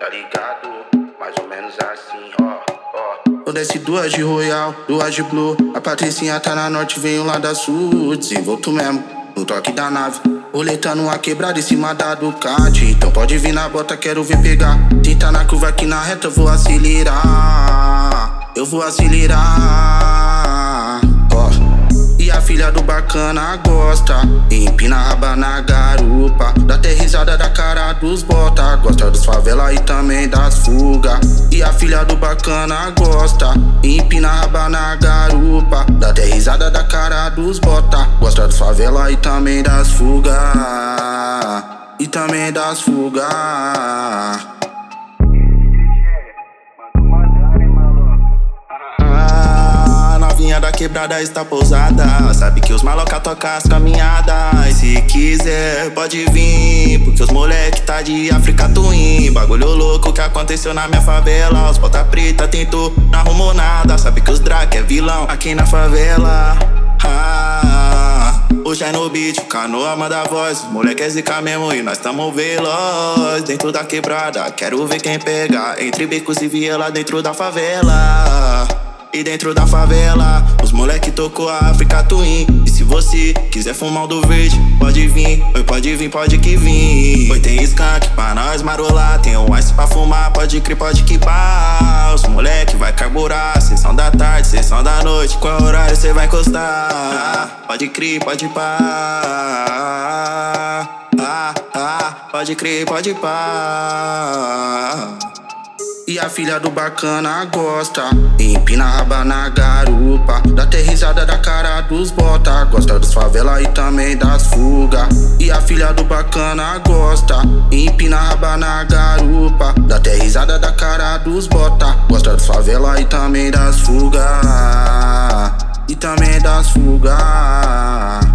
tá ligado? Mais ou menos assim, ó. Eu desce duas de Royal, duas de Blue. A Patricinha tá na norte, venho lá da sul. Desenvolto mesmo, no toque da nave. Roletando a quebrada em cima da Ducati. Então pode vir na bota, quero ver pegar. Se tá na curva aqui na reta, eu vou acelerar. Eu vou acelerar, ó. E a filha do bacana gosta, empina a raba na garupa, dá até risada da cara dos bota. Gosta dos favela e também das fuga. E a filha do bacana gosta, empina a raba na garupa, dá até risada da cara dos bota. Gosta dos favela e também das fuga. E também das fuga. Da quebrada está pousada, sabe que os maloca toca as caminhadas. Se quiser pode vir, porque os moleque tá de África Twin. Bagulho louco que aconteceu na minha favela. Os bota preta tentou, não arrumou nada. Sabe que os Drake é vilão aqui na favela. Hoje é no beat, o Canoa manda voz. Os moleque é zica mesmo e nós tamo veloz. Dentro da quebrada, quero ver quem pega. Entre becos e viela dentro da favela. E dentro da favela, os moleque tocou a África Twin. E se você quiser fumar um do verde, pode vir, oi, pode vir, pode que vir. Oi, tem skunk pra nós marolar, tem o ice pra fumar, pode crer, pode que pá. Os moleque vai carburar, sessão da tarde, sessão da noite. Qual horário cê vai encostar? Pode crer, pode pá. Pode crer, pode pá. E a filha do bacana gosta, empina a raba na garupa, dá até risada da cara dos bota. Gosta dos favela e também das fuga. E a filha do bacana gosta, empina a raba na garupa, dá até risada da cara dos bota. Gosta dos favela e também das fuga. E também das fuga.